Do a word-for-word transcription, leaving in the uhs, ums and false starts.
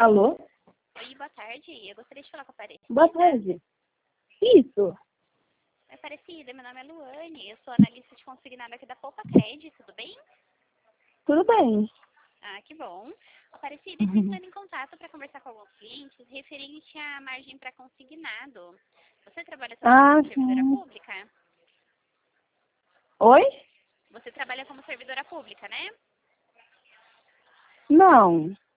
Alô? Oi, boa tarde. Eu gostaria de falar com a Aparecida. Boa tarde. Isso. Oi, Aparecida, meu nome é Luane. Eu sou analista de consignado aqui da Poupa Cred, tudo bem? Tudo bem. Ah, que bom. Aparecida, estou entrando em contato para conversar com alguns clientes referente à margem para consignado. Você trabalha também Ah, como servidora sim. pública? Oi? Você trabalha como servidora pública, né? Não.